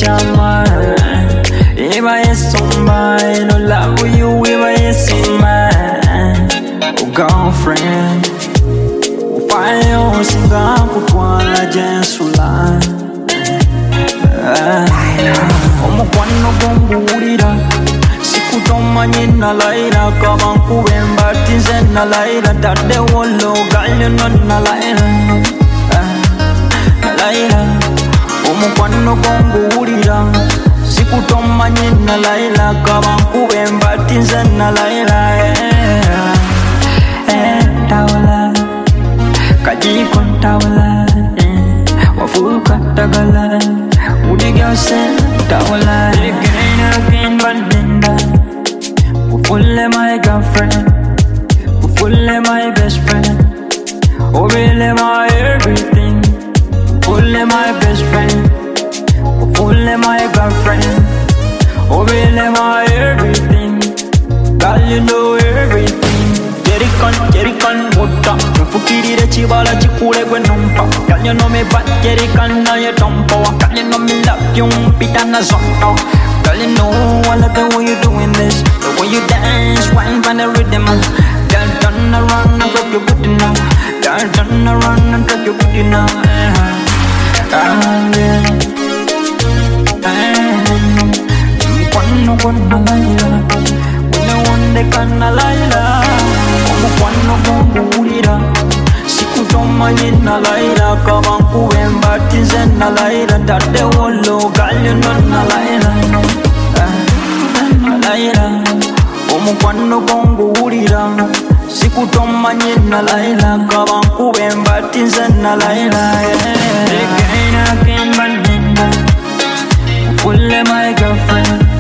chama. If I is somebody, no love with you, if I is somebody. Oh, girlfriend, ufayo singa kutwala jensula. Omukwano gongulira sikutomanye nalaira kabankubemba tinze nalaira tadde wolo galino nalaira nalaira omukwano gongulira sikutomanye nalaira kabankubemba tinze nalaira tawala kajiko tawala wafuka tagala udiga sen tawala again bandinda ufulle my girlfriend ufulle my best friend oh really my everything ufulle my best friend ufulle my girlfriend oh really my everything girl you know everything Jerican, mutta Mfukirire chibala chikule kwe numpa Girl you know me bad Jerican na ye tompo Girl you know me love you mpita na zonto Girl you know I love the way you doing this The way you dance, wine by the rhythm Girl turn around and drop your booty now Girl turn around and drop your booty now Kwano laila Wina wande kana laila Omukwano gongulira sikutomanye nalaira kabankubemba tinze nalaira tadde wolo galino nalaira nalaira omukwano gongulira sikutomanye nalaira kabankubemba tinze nalaira again bandinda ufulle my girlfriend